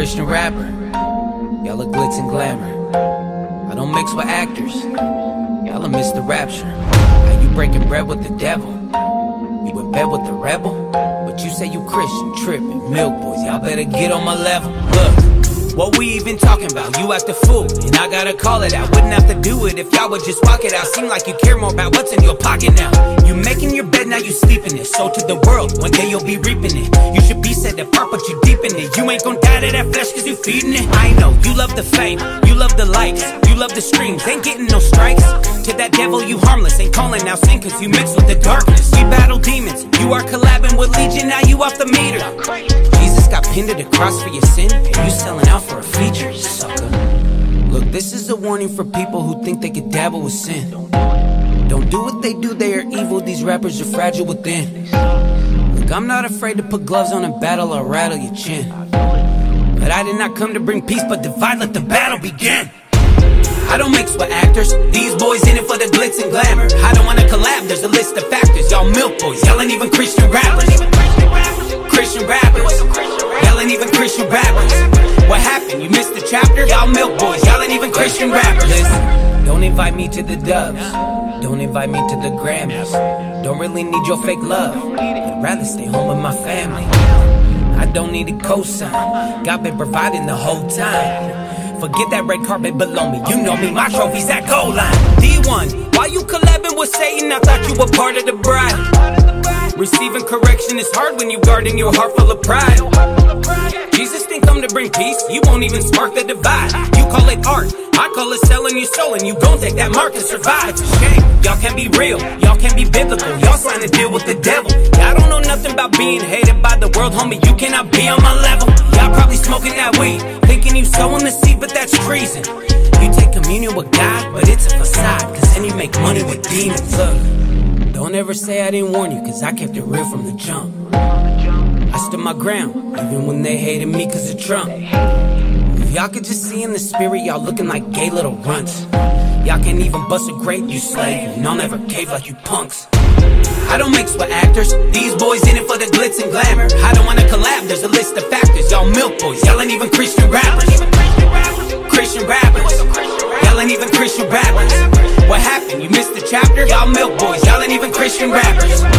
Christian rapper. Y'all are glitz and glamour. I don't mix with actors. Y'all are Mr. Rapture. How you breaking bread with the devil? You in bed with the rebel? But you say you Christian, tripping. Milk boys, y'all better get on my level. Look, what we even talking about? You act a fool, and I gotta call it out. Wouldn't have to do it if y'all would just walk it out. Seem like you care more about what's in your pocket now. You making your bed, now you sleeping it. So to the world, one day you'll be reaping it. You should be set apart, but you deep in it. You ain't gon' die to that flesh cause you feeding it. I know, you love the fame, you love the likes, you love the streams, ain't getting no strikes. To that devil you harmless, ain't calling out sin cause you mix with the darkness. We battle demons, you are collabing with Legion, now you off the meter. Jesus got pinned to the cross for your sin, and you selling out for a feature, sucker. Look, this is a warning for people who think they could dabble with sin. Don't do what they do, they are evil, these rappers are fragile within. Look, I'm not afraid to put gloves on and battle, I'll rattle your chin. But I did not come to bring peace, but divide, let the battle begin. I don't mix with actors, these boys in it for the glitz and glamour. I don't wanna collab, there's a list of factors. Y'all milk boys, y'all ain't even Christian rappers. Christian rappers, y'all ain't even Christian rappers. What happened, you missed the chapter? Y'all milk boys, y'all ain't even Christian rappers. Listen, don't invite me to the dubs, don't invite me to the Grammys. Don't really need your fake love, I'd rather stay home with my family. I don't need a cosign, God been providing the whole time. Forget that red carpet below me, you know me, my trophy's that goal line. D1, why you collabing with Satan? I thought you were part of the bride. Receiving correction is hard when you guarding your heart full of pride. Jesus didn't come to bring peace, you won't even spark the divide. You call it art, I call it selling your soul, and you gon' take that mark to survive. It's a shame, y'all can't be real, y'all can't be biblical, y'all signed a deal with the devil. Y'all don't know nothing about being hated by the world, homie, you cannot be on my level. Y'all probably smoking that weed, thinking you sowing the seed, but that's treason. You take communion with God, but it's a facade, cause then you make money with demons. Look, don't ever say I didn't warn you, cause I kept it real from the jump. I stood my ground, even when they hated me cause of Trump. If y'all could just see in the spirit, y'all looking like gay little runts. Y'all can't even bust a grape, you slave, and I'll never cave like you punks. I don't mix with actors, these boys in it for the glitz and glamour. I don't wanna collab, there's a list of factors. Y'all milk boys, y'all ain't even Christian rappers. Christian rappers, y'all ain't even Christian rappers. What happened, you missed the chapter? Y'all milk boys, y'all ain't even Christian rappers.